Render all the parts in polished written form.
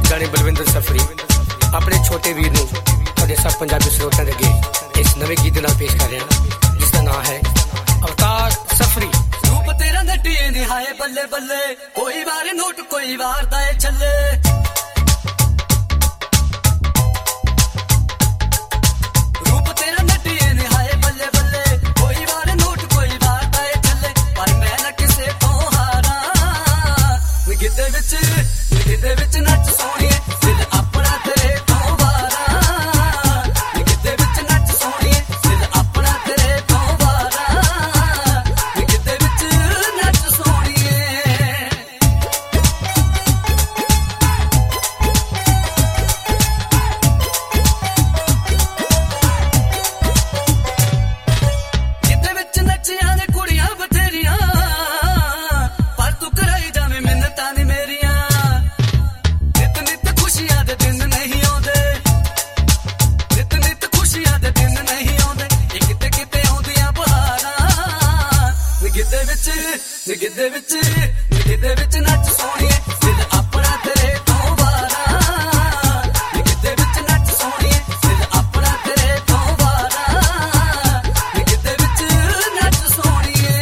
गाने बलविंदर सफरी अपने छोटे वीर नूं तुहाडे सब पंजाबी श्रोतां दे अगे इस नवे गीत नाल पेश कर रहे हैं जिसका नाम है अवतार सफरी। रूप तेरा नटिए निहाए बल्ले बल्ले, कोई बार नोट कोई बार दाए छल्ले। रूप तेरा नटिए निहाए बल्ले बल्ले, कोई बार नोट कोई बार दाए छल्ले। पर मैं न किसे तो हारा, गिद्दे विच नच सोहणिए दिल अपना तेरे तो वारा। गिद्दे विच नच सोहणिए दिल अपना तेरे तो वारा। गिद्दे विच नच सोहणिए। गिद्दे विच नचियां ने कुड़ियां बथेरियां, पर तू कराई जावे मिन्नतां नी मेरियां। नित नित खुशियां दे दिन नहीं आउंदे, नित नित खुशियां दे दिन नहीं आउंदे। ए किते किते आउंदियां बहारां। गिद्दे विच नच सोहणिए दिल अपना तेरे तो वारा। गिद्दे विच नच सोहणिए दिल अपना तेरे तो वारा। गिद्दे विच नच सोहणिए।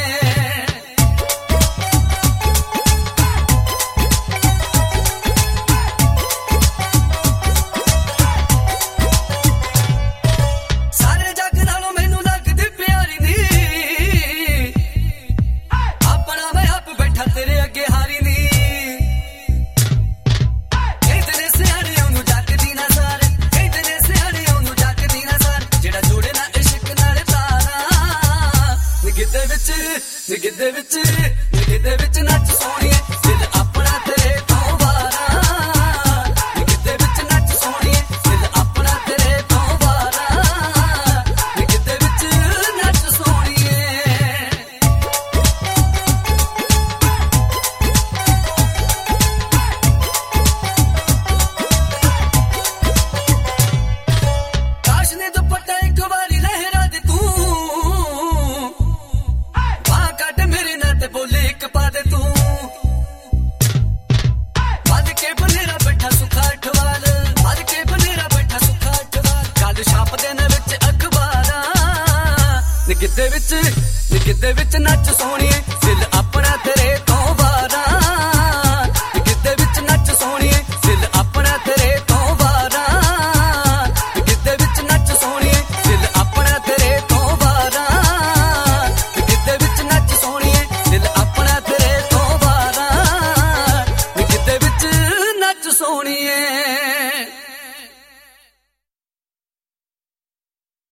सारे जग नालों मैनू लगदी प्यारी नी, अपना मैं आप बैठा तेरे अगे हारी नी। कहते ने सियाणे ओनू जगदी ना सार, कहते ने सियाणे ओनू जगदी ना सार। जेड़ा जोड़े ना इश्क नाल तारा। गिद्दे विच नच सोहणिए दिल अपना तेरे तो वारा। गिद्दे विच नच सोहणिए दिल अपना तेरे तो वारा। गिद्दे विच नच सोहणिए। काश ने दुपट्टा एक वारी लहरा दे तू, बांह कट मेरे नाल ते बोले एक पा दे तू। बद के बनेरा बैठा सुखा अठवाल, बद के बनेरा बैठा सुखा अठवाल। गल छाप देने विच अखबारां। गिद्दे विच नच सोहणिए